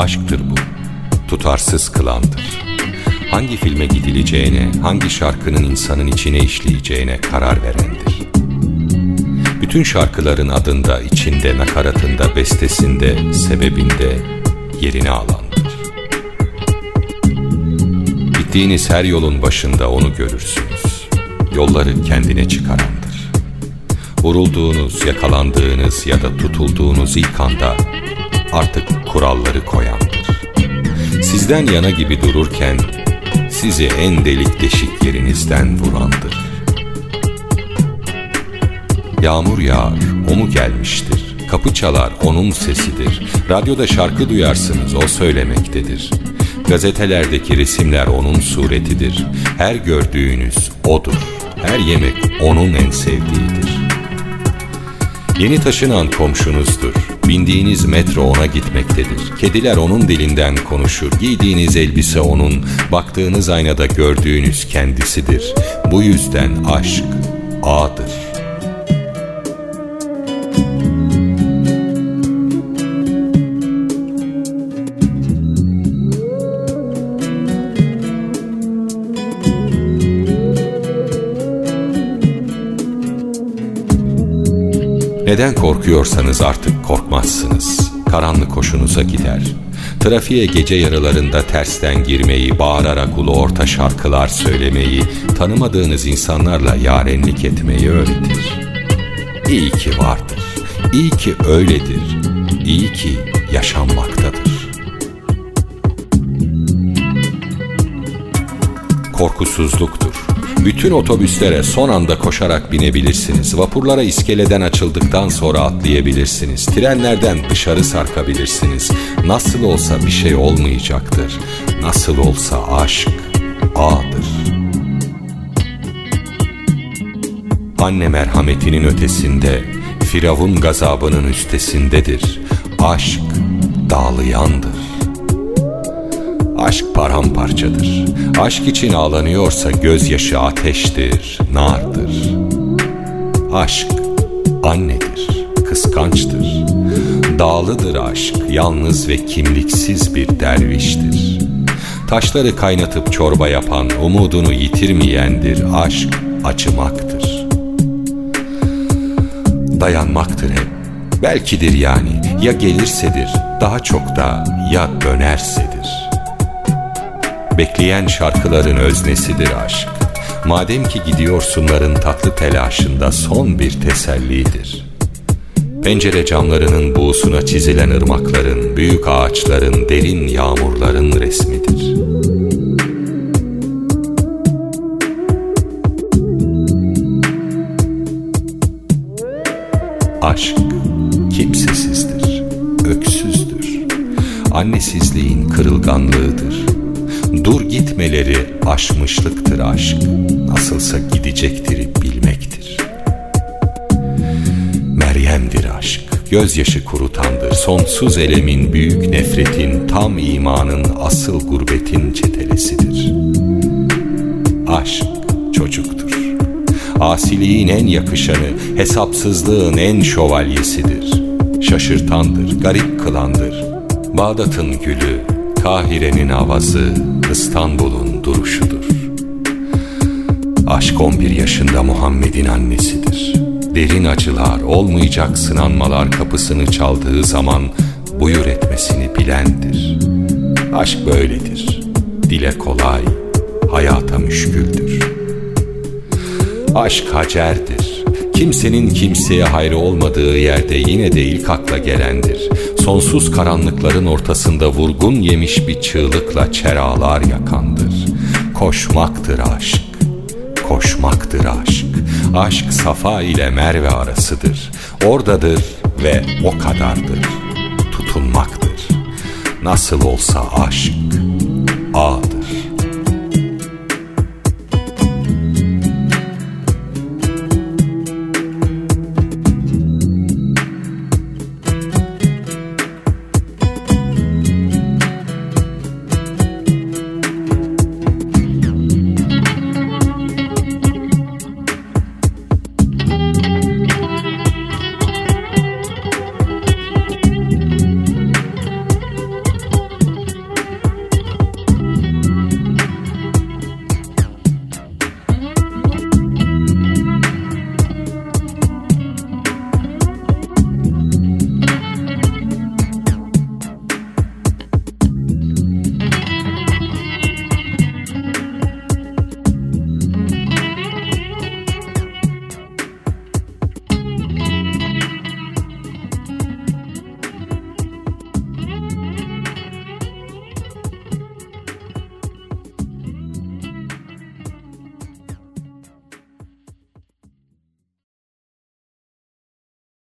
Aşktır bu, tutarsız kılandır. Hangi filme gidileceğine, hangi şarkının insanın içine işleyeceğine karar verendir. Bütün şarkıların adında, içinde, nakaratında, bestesinde, sebebinde yerini alandır. Gittiğiniz her yolun başında onu görürsünüz. Yolları kendine çıkarandır. Vurulduğunuz, yakalandığınız ya da tutulduğunuz ilk anda artık kuralları koyandır. Sizden yana gibi dururken sizi en delik deşik yerinizden vurandır. Yağmur yağar, o mu gelmiştir? Kapı çalar, onun sesidir. Radyoda şarkı duyarsınız, o söylemektedir. Gazetelerdeki resimler onun suretidir. Her gördüğünüz odur. Her yemek onun en sevdiğidir. Yeni taşınan komşunuzdur. Bindiğiniz metro ona gitmektedir. Kediler onun dilinden konuşur. Giydiğiniz elbise onun, baktığınız aynada gördüğünüz kendisidir. Bu yüzden aşk ağdır. Neden korkuyorsanız artık korkmazsınız. Karanlık hoşunuza gider. Trafiğe gece yarılarında tersten girmeyi, bağırarak ulu orta şarkılar söylemeyi, tanımadığınız insanlarla yarenlik etmeyi öğretir. İyi ki vardır. İyi ki öyledir. İyi ki yaşanmaktadır. Korkusuzluktur. Bütün otobüslere son anda koşarak binebilirsiniz. Vapurlara iskeleden açıldıktan sonra atlayabilirsiniz. Trenlerden dışarı sarkabilirsiniz. Nasıl olsa bir şey olmayacaktır. Nasıl olsa aşk ağdır. Anne merhametinin ötesinde, Firavun gazabının üstesindedir. Aşk dağlayandır. Aşk paramparçadır. Aşk için ağlanıyorsa gözyaşı ateştir, nardır. Aşk annedir, kıskançtır. Dağlıdır aşk, yalnız ve kimliksiz bir derviştir. Taşları kaynatıp çorba yapan, umudunu yitirmeyendir. Aşk acımaktır. Dayanmaktır hep. Belkidir yani, ya gelirsedir, daha çok da ya dönersedir. Bekleyen şarkıların öznesidir aşk. Madem ki gidiyorsunların tatlı telaşında son bir tesellidir. Pencere camlarının buğusuna çizilen ırmakların, büyük ağaçların, derin yağmurların resmidir. Aşk kimsesizdir, öksüzdür. Annesizliğin kırılganlığıdır. Dur gitmeleri aşmışlıktır aşk. Nasılsa gidecektir bilmektir. Meryem'dir aşk. Gözyaşı kurutandır. Sonsuz elemin, büyük nefretin, tam imanın, asıl gurbetin çetelesidir. Aşk çocuktur. Asiliğin en yakışanı, hesapsızlığın en şövalyesidir. Şaşırtandır, garip kılandır. Bağdat'ın gülü, Kahire'nin avazı, İstanbul'un duruşudur. Aşk 11 yaşında Muhammed'in annesidir. Derin acılar, olmayacak sınanmalar kapısını çaldığı zaman buyur etmesini bilendir. Aşk böyledir. Dile kolay, hayata müşküldür. Aşk hacerdir. Kimsenin kimseye hayrı olmadığı yerde yine de ilk akla gelendir. Sonsuz karanlıkların ortasında vurgun yemiş bir çığlıkla çeralar yakandır. Koşmaktır aşk, koşmaktır aşk. Aşk Safa ile Merve arasıdır. Oradadır ve o kadardır. Tutunmaktır. Nasıl olsa aşk ağdır.